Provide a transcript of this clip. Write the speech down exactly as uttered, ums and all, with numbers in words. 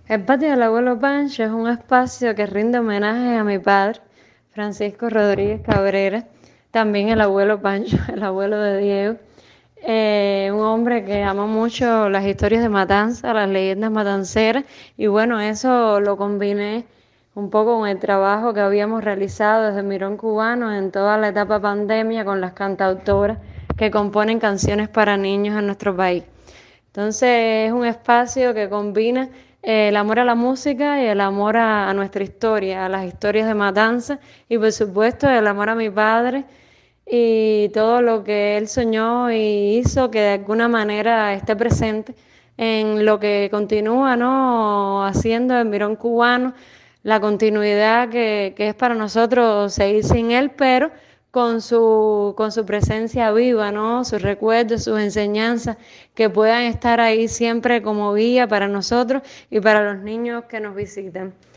El patio del abuelo Pancho es un espacio que rinde homenaje a mi padre, Francisco Rodríguez Cabrera, también el abuelo Pancho, el abuelo de Diego, eh, un hombre que ama mucho las historias de matanza, las leyendas matanceras, y bueno, eso lo combiné un poco con el trabajo que habíamos realizado desde Mirón Cubano en toda la etapa pandemia con las cantautoras que componen canciones para niños en nuestro país. Entonces es un espacio que combina eh, el amor a la música y el amor a, a nuestra historia, a las historias de matanza y por supuesto el amor a mi padre y todo lo que él soñó y hizo que de alguna manera esté presente en lo que continúa, ¿no?, haciendo el Mirón Cubano, la continuidad que, que es para nosotros seguir sin él, pero con su, con su presencia viva, ¿no?, sus recuerdos, sus enseñanzas, que puedan estar ahí siempre como guía para nosotros y para los niños que nos visitan.